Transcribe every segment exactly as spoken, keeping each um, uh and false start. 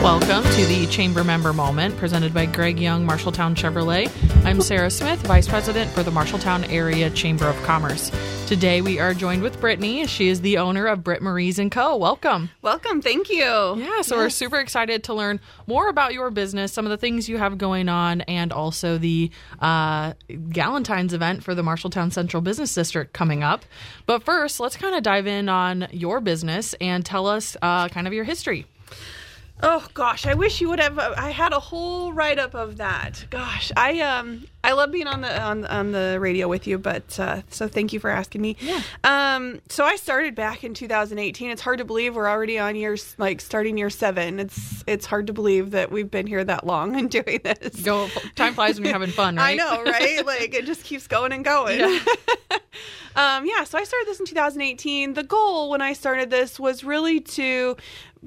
Welcome to the Chamber Member Moment, presented by Greg Young, Marshalltown Chevrolet. I'm Sarah Smith, Vice President for the Marshalltown Area Chamber of Commerce. Today we are joined with Brittany. She is the owner of Britt Marie's and Co. Welcome. Welcome. Thank you. Yeah, so yes. We're super excited to learn more about your business, some of the things you have going on, and also the uh, Galentine's event for the Marshalltown Central Business District coming up. But first, let's kind of dive in on your business and tell us uh, kind of your history. Oh gosh, I wish you would have. I had a whole write-up of that. Gosh, I um I love being on the on, on the radio with you, but uh, so thank you for asking me. Yeah. Um. So I started back in two thousand eighteen. It's hard to believe we're already on year like starting year seven. It's it's hard to believe that we've been here that long and doing this. Go. Time flies when you're having fun, right? I know, right? Like it just keeps going and going. Yeah. um. Yeah. So I started this in two thousand eighteen. The goal when I started this was really to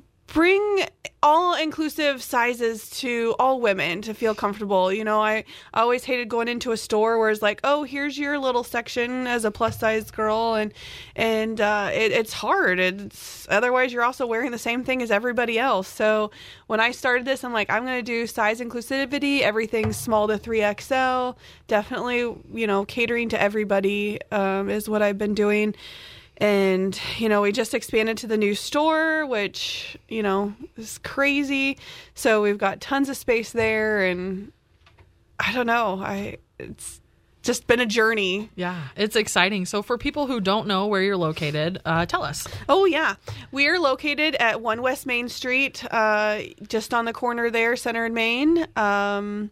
bring all-inclusive sizes to all women to feel comfortable. You know, I always hated going into a store where it's like, oh, here's your little section as a plus-size girl, and and uh, it, it's hard. It's otherwise you're also wearing the same thing as everybody else. So when I started this, I'm like, I'm going to do size inclusivity. Everything's small to three X L. Definitely, you know, catering to everybody um, is what I've been doing. And, you know, we just expanded to the new store, which, you know, is crazy. So we've got tons of space there. And I don't know. I it's just been a journey. Yeah, it's exciting. So for people who don't know where you're located, uh, tell us. Oh, yeah. We are located at one West Main Street, uh, just on the corner there, Center and Main. Um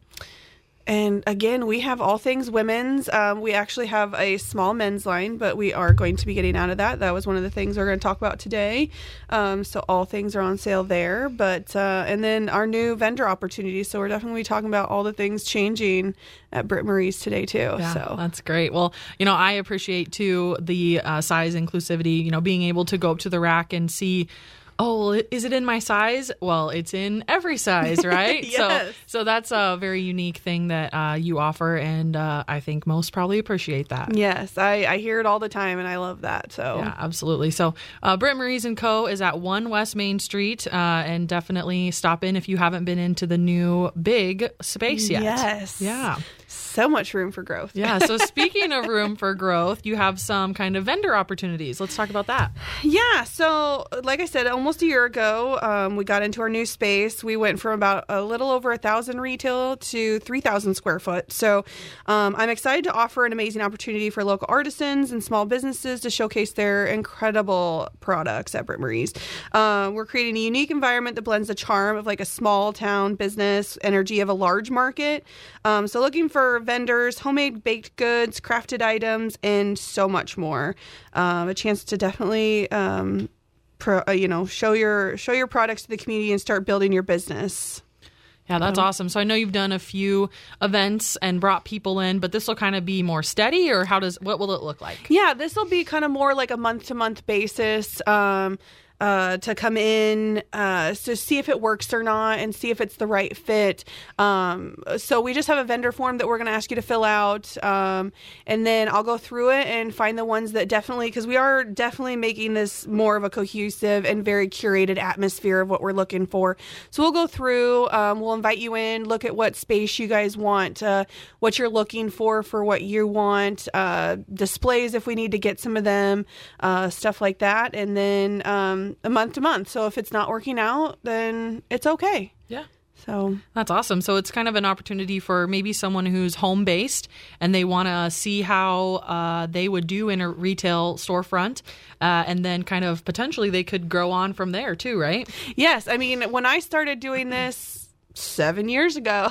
And again, we have all things women's. Um, we actually have a small men's line, but we are going to be getting out of that. That was one of the things we're going to talk about today. Um, so all things are on sale there. But uh, and then our new vendor opportunities. So we're definitely talking about all the things changing at Britt Marie's today too. Yeah, so that's great. Well, you know, I appreciate too the uh, size inclusivity. You know, being able to go up to the rack and see, oh, is it in my size? Well, it's in every size, right? Yes. So, so that's a very unique thing that uh, you offer, and uh, I think most probably appreciate that. Yes, I, I hear it all the time, and I love that. So yeah, absolutely. So, uh, Britt Marie's and Co. is at one West Main Street, uh, and definitely stop in if you haven't been into the new big space yet. Yes. Yeah. So much room for growth. Yeah. So speaking of room for growth, you have some kind of vendor opportunities. Let's talk about that. Yeah. So like I said, almost a year ago, um, we got into our new space. We went from about a little over a thousand retail to three thousand square foot. So um, I'm excited to offer an amazing opportunity for local artisans and small businesses to showcase their incredible products at Britt Marie's. Uh, we're creating a unique environment that blends the charm of like a small town business energy of a large market. Um, so looking for vendors, homemade baked goods, crafted items, and so much more. Um, a chance to definitely, um, pro, uh, you know, show your show your products to the community and start building your business. Yeah, that's awesome. So I know you've done a few events and brought people in, but this will kind of be more steady, or how does what will it look like? Yeah, this will be kind of more like a month to month basis. Um, Uh, to come in uh, to see if it works or not and see if it's the right fit. Um, so we just have a vendor form that we're going to ask you to fill out. Um, and then I'll go through it and find the ones that definitely, because we are definitely making this more of a cohesive and very curated atmosphere of what we're looking for. So we'll go through, um, we'll invite you in, look at what space you guys want, uh, what you're looking for for what you want, uh, displays if we need to get some of them, uh, stuff like that. And then um, a month to month. So if it's not working out, then it's okay. Yeah. So that's awesome. So it's kind of an opportunity for maybe someone who's home based and they want to see how uh, they would do in a retail storefront. Uh, and then kind of potentially they could grow on from there too, right? Yes. I mean, when I started doing this seven years ago,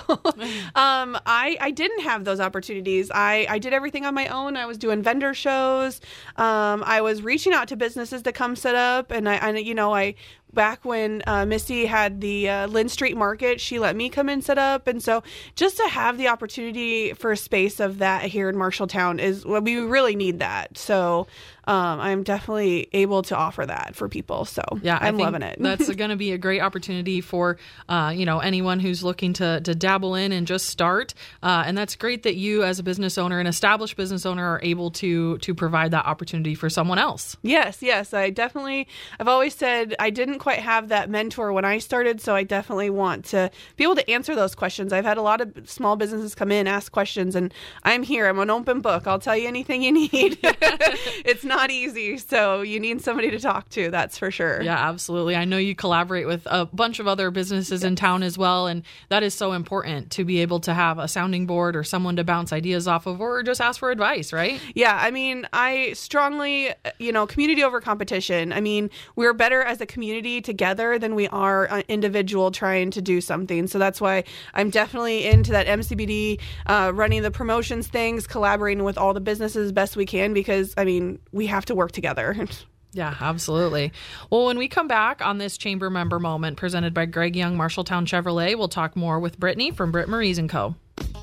um, I, I didn't have those opportunities. I, I did everything on my own. I was doing vendor shows. Um, I was reaching out to businesses to come set up. And I, I you know, I, back when uh, Misty had the uh, Lynn Street Market, she let me come and set up. And so just to have the opportunity for a space of that here in Marshalltown is, well, we really need that. So um, I'm definitely able to offer that for people. So yeah, I'm I think loving it. That's going to be a great opportunity for, uh, you know, anyone who's looking to, to dabble in and just start. Uh, and that's great that you as a business owner, an established business owner, are able to, to provide that opportunity for someone else. Yes, yes. I definitely, I've always said I didn't quite have that mentor when I started, so I definitely want to be able to answer those questions. I've had a lot of small businesses come in, ask questions, and I'm here. I'm an open book. I'll tell you anything you need. It's not easy, so you need somebody to talk to, that's for sure. Yeah, absolutely. I know you collaborate with a bunch of other businesses in town as well, and that is so important to be able to have a sounding board or someone to bounce ideas off of, or just ask for advice, right? Yeah, I mean, I strongly, you know, community over competition. I mean, we're better as a community together than we are an individual trying to do something. So that's why I'm definitely into that M C B D, uh, running the promotions things, collaborating with all the businesses as best we can, because, I mean, we have to work together. Yeah, absolutely. Well, when we come back on this Chamber Member Moment presented by Greg Young, Marshalltown Chevrolet, we'll talk more with Brittany from Britt Maries and Co.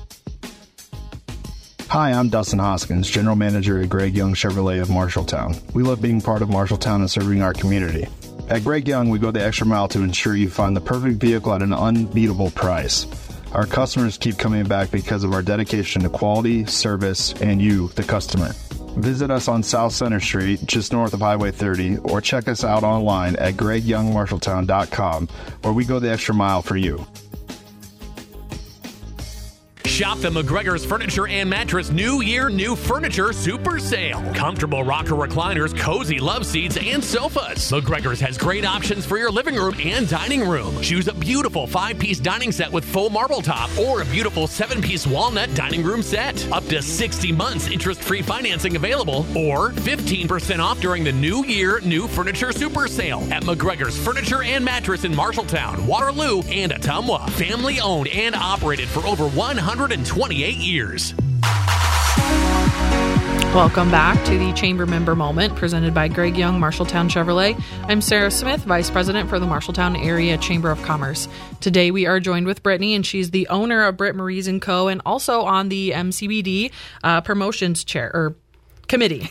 Hi, I'm Dustin Hoskins, General Manager at Greg Young Chevrolet of Marshalltown. We love being part of Marshalltown and serving our community. At Greg Young, we go the extra mile to ensure you find the perfect vehicle at an unbeatable price. Our customers keep coming back because of our dedication to quality, service, and you, the customer. Visit us on South Center Street, just north of Highway thirty, or check us out online at greg young marshalltown dot com, where we go the extra mile for you. Shop the McGregor's Furniture and Mattress New Year New Furniture Super Sale. Comfortable rocker recliners, cozy love seats, and sofas. McGregor's has great options for your living room and dining room. Choose a beautiful five-piece dining set with faux marble top or a beautiful seven-piece walnut dining room set. Up to sixty months interest-free financing available, or fifteen percent off during the New Year New Furniture Super Sale at McGregor's Furniture and Mattress in Marshalltown, Waterloo, and Ottumwa. Family owned and operated for over one hundred twenty-eight years. Welcome back to the Chamber Member Moment presented by Greg Young, Marshalltown Chevrolet. I'm Sarah Smith, Vice President for the Marshalltown Area Chamber of Commerce. Today we are joined with Brittany, and she's the owner of Britt Maries and Co. and also on the M C B D uh, promotions chair or committee.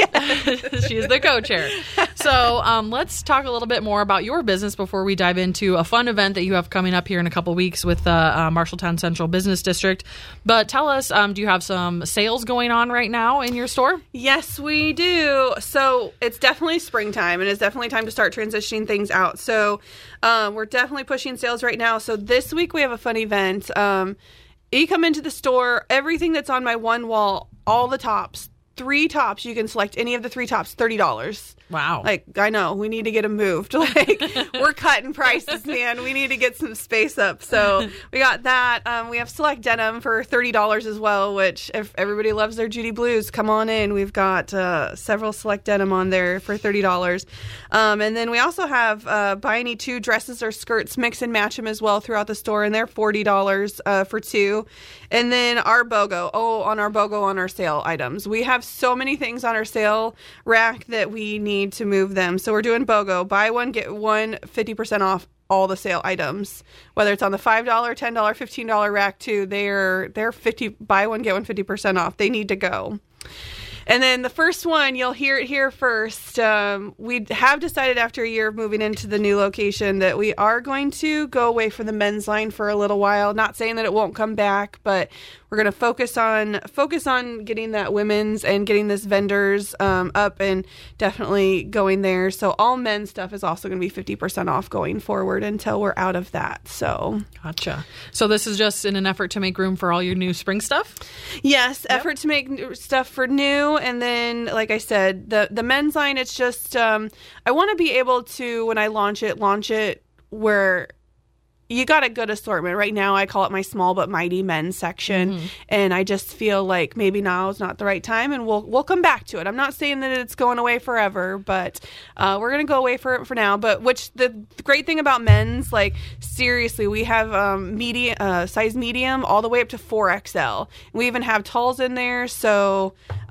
She is the co-chair. So um, let's talk a little bit more about your business before we dive into a fun event that you have coming up here in a couple weeks with the uh, Marshalltown Central Business District. But tell us, um, do you have some sales going on right now in your store? Yes, we do. So it's definitely springtime, and it's definitely time to start transitioning things out. So um, we're definitely pushing sales right now. So this week we have a fun event. Um, you come into the store, everything that's on my one wall, all the tops, three tops, you can select any of the three tops, thirty dollars. Wow. Like, I know, we need to get them moved. Like, we're cutting prices, man. We need to get some space up. So we got that. Um, we have select denim for thirty dollars as well, which if everybody loves their Judy Blues, come on in. We've got uh, several select denim on there for thirty dollars. Um, and then we also have uh, buy any two dresses or skirts, mix and match them as well throughout the store, and they're forty dollars uh, for two. And then our BOGO, oh, on our BOGO on our sale items. We have so many things on our sale rack that we need to move them. So we're doing BOGO, buy one, get one, fifty percent off all the sale items. Whether it's on the five dollars, ten dollars, fifteen dollars rack too, they're, they're fifty, buy one, get one, fifty percent off. They need to go. And then the first one, you'll hear it here first. Um, we have decided after a year of moving into the new location that we are going to go away from the men's line for a little while. Not saying that it won't come back, but we're going to focus on focus on getting that women's and getting this vendors um, up and definitely going there. So all men's stuff is also going to be fifty percent off going forward until we're out of that. So Gotcha. So this is just in an effort to make room for all your new spring stuff? Yes, yep. Effort to make new stuff for new. And then, like I said, the, the men's line, it's just, um, I want to be able to, when I launch it, launch it where you got a good assortment. Right now, I call it my small but mighty men's section. Mm-hmm. And I just feel like maybe now is not the right time, and we'll we'll come back to it. I'm not saying that it's going away forever, but uh, we're going to go away for it for now. But which the, the great thing about men's, like, seriously, we have um, medium, uh, size medium all the way up to four X L. We even have talls in there, so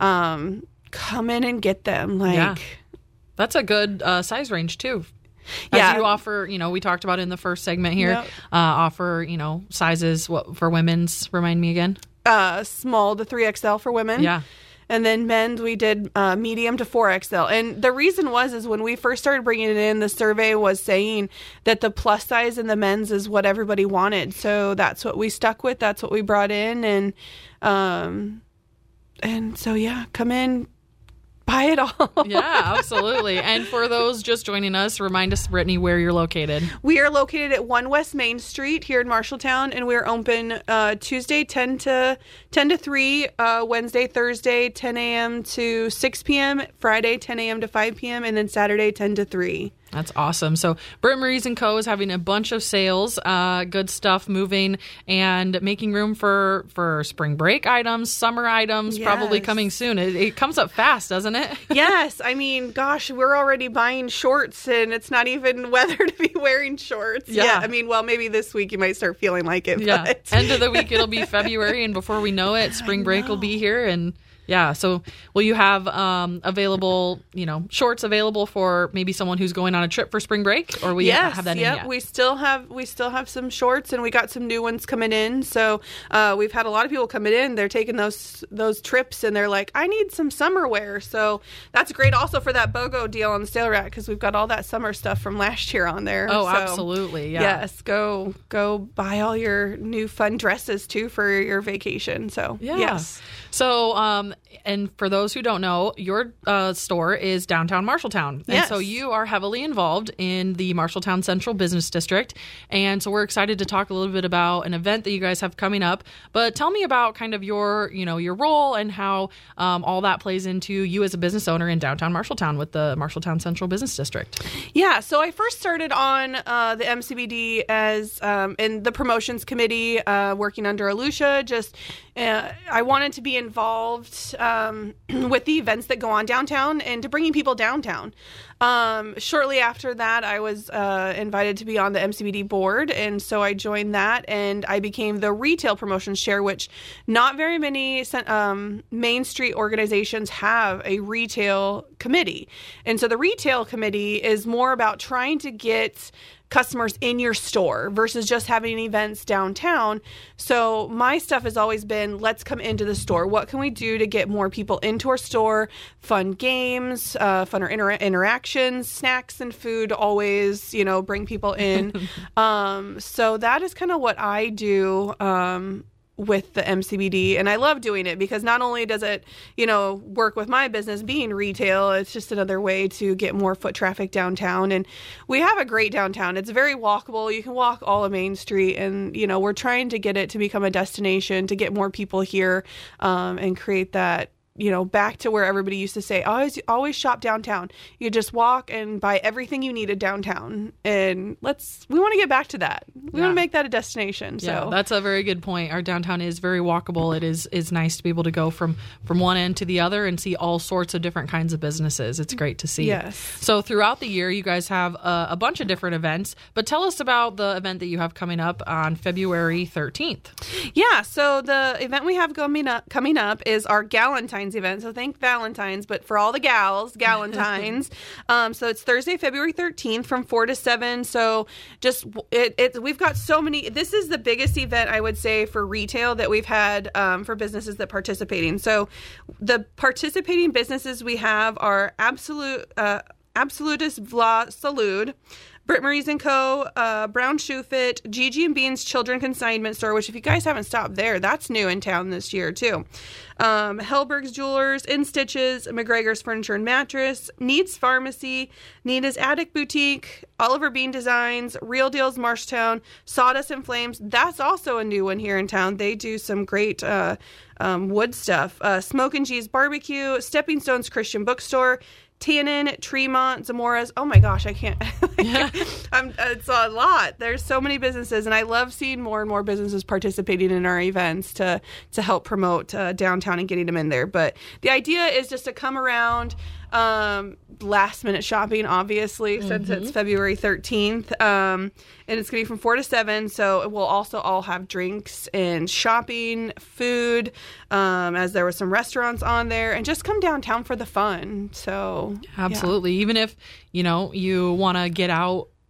um, come in and get them. Like, yeah. That's a good uh, size range, too. As yeah. you offer, you know, we talked about it in the first segment here, Yep. uh, offer, you know, sizes what for women's, remind me again. Uh, small to three X L for women. Yeah. And then men's, we did uh, medium to four X L. And the reason was, is when we first started bringing it in, the survey was saying that the plus size in the men's is what everybody wanted. So that's what we stuck with. That's what we brought in. And, um, and so, yeah, come in, buy it all. Yeah, absolutely. And for those just joining us, remind us, Brittany, where you're located. We are located at one West Main Street here in Marshalltown, and we're open uh, Tuesday ten to three, uh, Wednesday, Thursday ten a.m. to six p.m., Friday ten a.m. to five p.m., and then Saturday ten to three. That's awesome. So Britt Marie's and Co. is having a bunch of sales, uh, good stuff moving and making room for, for spring break items, summer items, Yes. probably coming soon. It, it comes up fast, doesn't it? Yes. I mean, gosh, we're already buying shorts, and it's not even weather to be wearing shorts. Yeah. I mean, well, maybe this week you might start feeling like it. Yeah. But. End of the week, it'll be February, and before we know it, spring break will be here. And yeah, so will you have um, available, you know, shorts available for maybe someone who's going on a trip for spring break, or we yes, have that yep. in yet? We still have we still have some shorts, and we got some new ones coming in. So uh, we've had a lot of people coming in. They're taking those those trips, and they're like, I need some summer wear. So that's great, also for that BOGO deal on the sale rack, because we've got all that summer stuff from last year on there. Oh, so, absolutely, yeah. Yes, go go buy all your new fun dresses too for your vacation. So Yeah. yes. So, um, and for those who don't know, your uh, store is downtown Marshalltown. And Yes. so you are heavily involved in the Marshalltown Central Business District. And so we're excited to talk a little bit about an event that you guys have coming up. But tell me about kind of your, you know, your role and how um, all that plays into you as a business owner in downtown Marshalltown with the Marshalltown Central Business District. Yeah, so I first started on uh, the M C B D as um, in the promotions committee, uh, working under Alusha. Just uh, I wanted to be involved um, with the events that go on downtown and to bringing people downtown. Um, shortly after that, I was uh, invited to be on the M C B D board, and so I joined that, and I became the retail promotions chair, which not very many um, Main Street organizations have a retail committee. And so the retail committee is more about trying to get customers in your store versus just having events downtown. So my stuff has always been, let's come into the store. What can we do to get more people into our store? Fun games, uh, fun inter- interactions, snacks and food always, you know, bring people in. um, so that is kind of what I do um, with the M C B D, and I love doing it because not only does it, you know, work with my business being retail, it's just another way to get more foot traffic downtown. And we have a great downtown. It's very walkable. You can walk all of Main Street, and you know, we're trying to get it to become a destination to get more people here um, and create that, you know, back to where everybody used to say, always, always shop downtown. You just walk and buy everything you needed downtown. And let's, we want to get back to that. We Yeah. want to make that a destination. So Yeah, that's a very good point. Our downtown is very walkable. It is is nice to be able to go from from one end to the other and see all sorts of different kinds of businesses. It's great to see. Yes. So throughout the year, you guys have a, a bunch of different events. But tell us about the event that you have coming up on February thirteenth. Yeah, so the event we have coming up coming up is our Galentine's event. So thank Valentine's, but for all the gals, Galentine's. um, so it's Thursday, February thirteenth from four to seven. So just it, it we've got so many. This is the biggest event I would say for retail that we've had um, for businesses that participating. So the participating businesses we have are Absolute uh, Absolutis Vla Salud, Britt Marie's and Co., uh, Brown Shoe Fit, Gigi and Bean's Children Consignment Store, which if you guys haven't stopped there, that's new in town this year too. Um, Hellberg's Jewelers, In Stitches, McGregor's Furniture and Mattress, Needs Pharmacy, Nita's Attic Boutique, Oliver Bean Designs, Real Deals Marshtown, Sawdust and Flames. That's also a new one here in town. They do some great uh, um, wood stuff. Uh, Smoke and G's Barbecue, Stepping Stones Christian Bookstore, Tannin, Tremont, Zamora's. Oh my gosh, I can't. like, I'm, it's a lot. There's so many businesses, and I love seeing more and more businesses participating in our events to to help promote uh, downtown and getting them in there. But the idea is just to come around. Um, last minute shopping, obviously, mm-hmm. since it's February thirteenth. Um, and it's going to be from four to seven. So we'll also all have drinks and shopping, food, um, as there were some restaurants on there, and just come downtown for the fun. So Absolutely. yeah. Even if, you know, you want to get out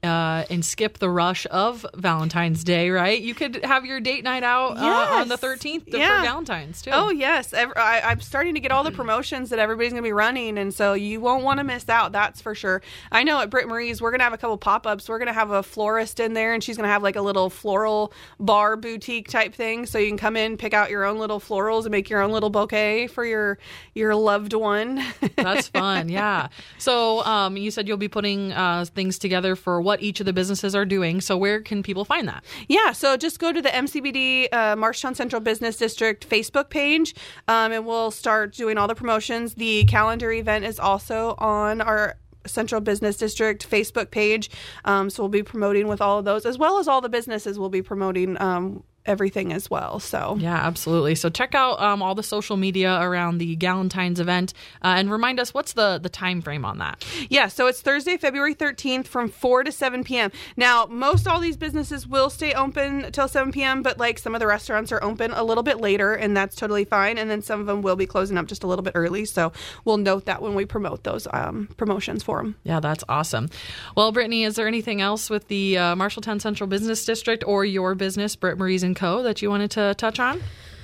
uh, and skip the rush of Valentine's Day, right? You could have your date night out Yes. uh, on the thirteenth Yeah. for Valentine's, too. Oh, yes. Ev- I, I'm starting to get all the promotions that everybody's going to be running, and so you won't want to miss out, that's for sure. I know at Britt Marie's, we're going to have a couple pop-ups. We're going to have a florist in there, and she's going to have like a little floral bar boutique type thing, so you can come in, pick out your own little florals, and make your own little bouquet for your, your loved one. That's fun, yeah. So um, you said you'll be putting uh, things together for what each of the businesses are doing. So where can people find that? Yeah, so just go to the M C B D uh, Marshalltown Central Business District Facebook page, um, and we'll start doing all the promotions. The calendar event is also on our Central Business District Facebook page, um, so we'll be promoting with all of those, as well as all the businesses will be promoting um, everything as well. So Yeah, absolutely. So check out um, all the social media around the Galentine's event uh, and remind us, what's the, the time frame on that? Yeah, so it's Thursday, February thirteenth from four to seven p.m. Now, most all these businesses will stay open till seven p.m., but like some of the restaurants are open a little bit later, and that's totally fine. And then some of them will be closing up just a little bit early. So we'll note that when we promote those um, promotions for them. Yeah, that's awesome. Well, Brittany, is there anything else with the uh, Marshalltown Central Business District or your business, Britt Marie's and Co., that you wanted to touch on?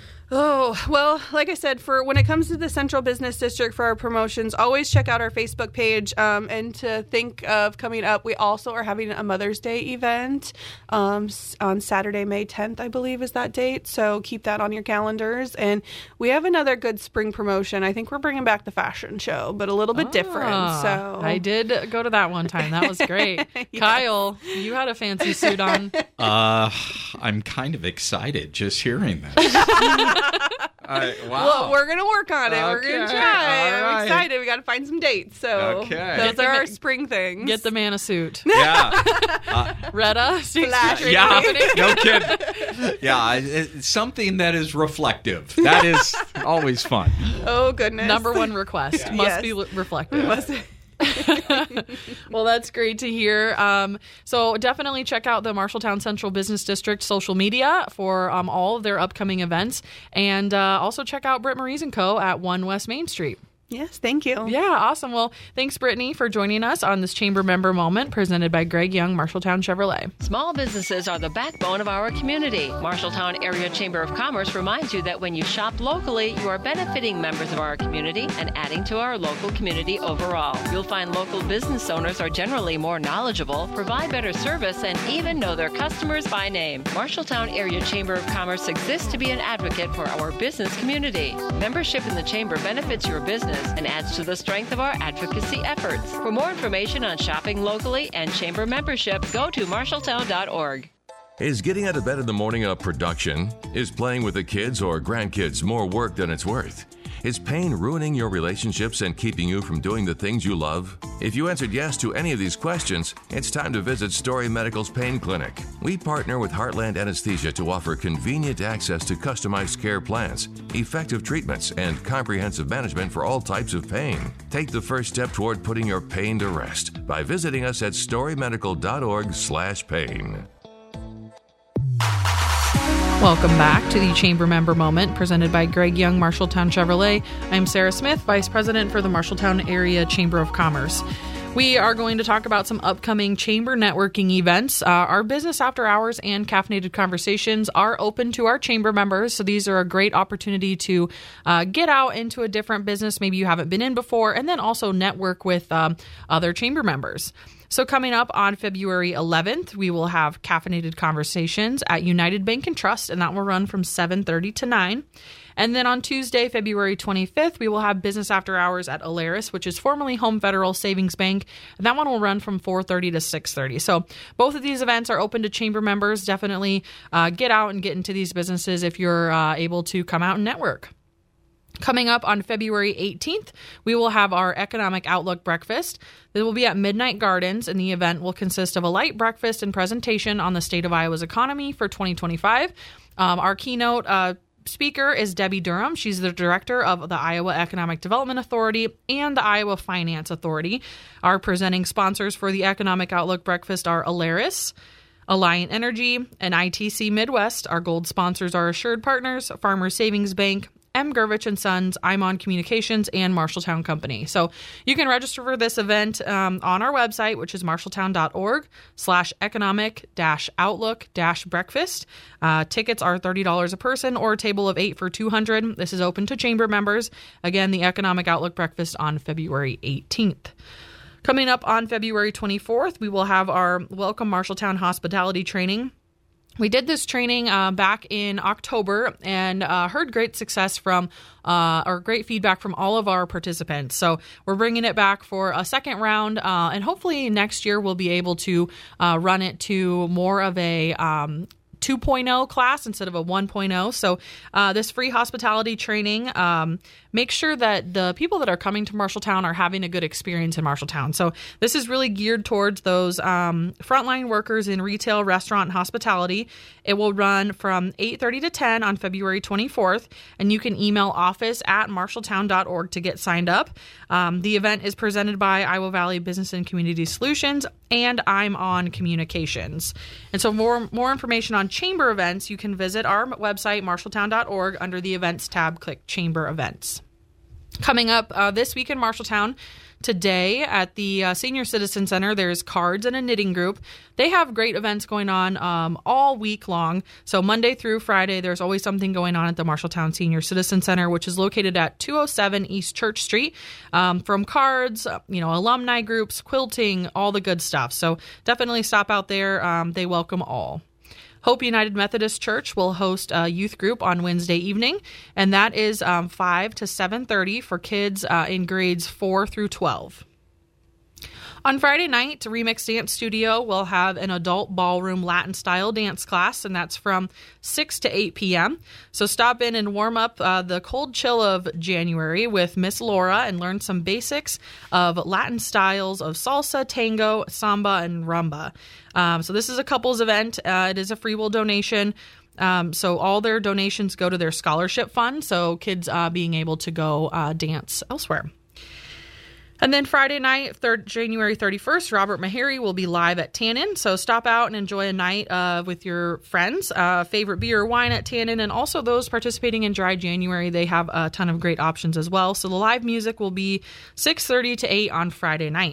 Oh, well, like I said, for when it comes to the Central Business District for our promotions, always check out our Facebook page. Um, and to think of coming up, we also are having a Mother's Day event um, s- on Saturday, May tenth, I believe is that date. So keep that on your calendars. And we have another good spring promotion. I think we're bringing back the fashion show, but a little bit different. Ah, So I did go to that one time. That was great. Yes. Kyle, you had a fancy suit on. Uh, I'm kind of excited just hearing this. I, wow. Well, we're going to work on it. We're going Okay. to try. All I'm right. excited. We got to find some dates. So Okay. those Get the are ma- our spring things. Get the man a suit. yeah. Retta, State Flash. Street Yeah. Company. No kidding. Yeah. It's something that is reflective. That is always fun. Oh, goodness. Number one request. Must Yes. be l- reflective. Must- Well, that's great to hear. Um, so definitely check out the Marshalltown Central Business District social media for um, all of their upcoming events. And uh, also check out Britt Marie's and Co. at one West Main Street. Yes, thank you. Yeah, awesome. Well, thanks, Brittany, for joining us on this Chamber Member Moment presented by Greg Young, Marshalltown Chevrolet. Small businesses are the backbone of our community. Marshalltown Area Chamber of Commerce reminds you that when you shop locally, you are benefiting members of our community and adding to our local community overall. You'll find local business owners are generally more knowledgeable, provide better service, and even know their customers by name. Marshalltown Area Chamber of Commerce exists to be an advocate for our business community. Membership in the Chamber benefits your business and adds to the strength of our advocacy efforts. For more information on shopping locally and Chamber membership, go to marshalltown dot org. Is getting out of bed in the morning a production? Is playing with the kids or grandkids more work than it's worth? Is pain ruining your relationships and keeping you from doing the things you love? If you answered yes to any of these questions, it's time to visit Story Medical's Pain Clinic. We partner with Heartland Anesthesia to offer convenient access to customized care plans, effective treatments, and comprehensive management for all types of pain. Take the first step toward putting your pain to rest by visiting us at story medical dot org slash pain. Welcome back to the Chamber Member Moment presented by Greg Young, Marshalltown Chevrolet. I'm Sarah Smith, Vice President for the Marshalltown Area Chamber of Commerce. We are going to talk about some upcoming chamber networking events. Uh, our business after hours and caffeinated conversations are open to our chamber members, so these are a great opportunity to uh, get out into a different business maybe you haven't been in before, and then also network with um, other chamber members. So coming up on February eleventh, we will have caffeinated conversations at United Bank and Trust, and that will run from seven thirty to nine. And then on Tuesday, February twenty-fifth, we will have business after hours at Alaris, which is formerly Home Federal Savings Bank. And that one will run from four thirty to six thirty. So both of these events are open to chamber members. Definitely uh, get out and get into these businesses if you're uh, able to come out and network. Coming up on February eighteenth, we will have our Economic Outlook Breakfast. It will be at Midnight Gardens, and the event will consist of a light breakfast and presentation on the state of Iowa's economy for twenty twenty-five. Um, our keynote uh, speaker is Debbie Durham. She's the director of the Iowa Economic Development Authority and the Iowa Finance Authority. Our presenting sponsors for the Economic Outlook Breakfast are Alaris, Alliant Energy, and I T C Midwest. Our gold sponsors are Assured Partners, Farmers Savings Bank, M. Gervich and Sons, I'm on Communications, and Marshalltown Company. So you can register for this event um, on our website, which is marshalltown.org slash economic dash outlook dash breakfast. Uh, tickets are thirty dollars a person or a table of eight for two hundred dollars. This is open to chamber members. Again, the Economic Outlook Breakfast on February eighteenth. Coming up on February twenty-fourth, we will have our Welcome Marshalltown Hospitality Training. We did this training uh, back in October and uh, heard great success from, uh, or great feedback from all of our participants. So we're bringing it back for a second round, uh, and hopefully next year we'll be able to uh, run it to more of a um, two point oh class instead of a one point oh. So uh, this free hospitality training, um, make sure that the people that are coming to Marshalltown are having a good experience in Marshalltown. So this is really geared towards those um, frontline workers in retail, restaurant, and hospitality. It will run from eight thirty to ten on February twenty-fourth, and you can email office at marshalltown dot org to get signed up. Um, the event is presented by Iowa Valley Business and Community Solutions, and I'm on Communications. And so more, more information on chamber events, you can visit our website, marshalltown dot org. Under the events tab, click chamber events. Coming up uh, this week in Marshalltown, today at the uh, Senior Citizen Center, there's cards and a knitting group. They have great events going on um, all week long. So Monday through Friday, there's always something going on at the Marshalltown Senior Citizen Center, which is located at two oh seven East Church Street. Um, from cards, you know, alumni groups, quilting, all the good stuff. So definitely stop out there. Um, they welcome all. Hope United Methodist Church will host a youth group on Wednesday evening, and that is um, five to seven thirty for kids uh, in grades four through twelve. On Friday night, Remix Dance Studio will have an adult ballroom Latin-style dance class, and that's from six to eight p.m. So stop in and warm up uh, the cold chill of January with Miss Laura and learn some basics of Latin styles of salsa, tango, samba, and rumba. Um, so this is a couples event. Uh, it is a free will donation. Um, so all their donations go to their scholarship fund, so kids uh, being able to go uh, dance elsewhere. And then Friday night, third, January thirty-first, Robert Meharry will be live at Tannen. So stop out and enjoy a night uh, with your friends. Uh, favorite beer or wine at Tannen. And also those participating in Dry January, they have a ton of great options as well. So the live music will be six thirty to eight on Friday night.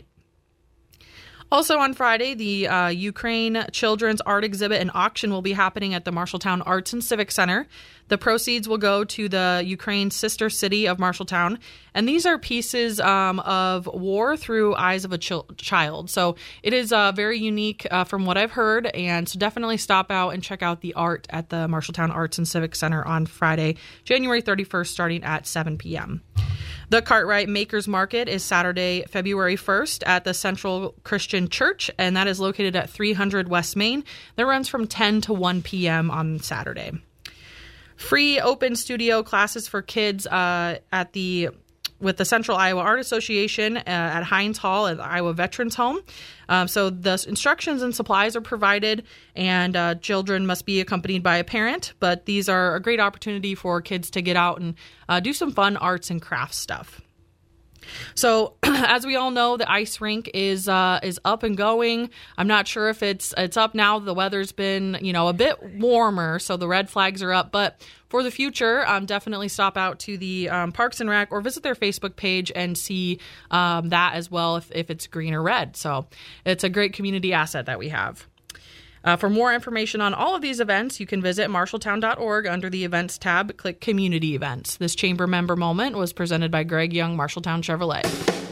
Also on Friday, the uh, Ukraine Children's Art Exhibit and Auction will be happening at the Marshalltown Arts and Civic Center. The proceeds will go to the Ukraine sister city of Marshalltown. And these are pieces um, of war through eyes of a ch- child. So it is uh, very unique uh, from what I've heard. And so definitely stop out and check out the art at the Marshalltown Arts and Civic Center on Friday, January thirty-first, starting at seven p.m. The Cartwright Makers Market is Saturday, February first at the Central Christian Church, and that is located at three hundred West Main. That runs from ten to one p.m. on Saturday. Free open studio classes for kids uh, at the with the Central Iowa Art Association uh, at Hines Hall at the Iowa Veterans Home. Um, so the instructions and supplies are provided, and uh, children must be accompanied by a parent. But these are a great opportunity for kids to get out and uh, do some fun arts and crafts stuff. So, as we all know, the ice rink is uh, is up and going. I'm not sure if it's it's up now. The weather's been, you know, a bit warmer, so the red flags are up. But for the future, um, definitely stop out to the um, Parks and Rec or visit their Facebook page and see um, that as well if, if it's green or red. So, it's a great community asset that we have. Uh, for more information on all of these events, you can visit marshalltown dot org under the Events tab. Click Community Events. This chamber member moment was presented by Greg Young, Marshalltown Chevrolet.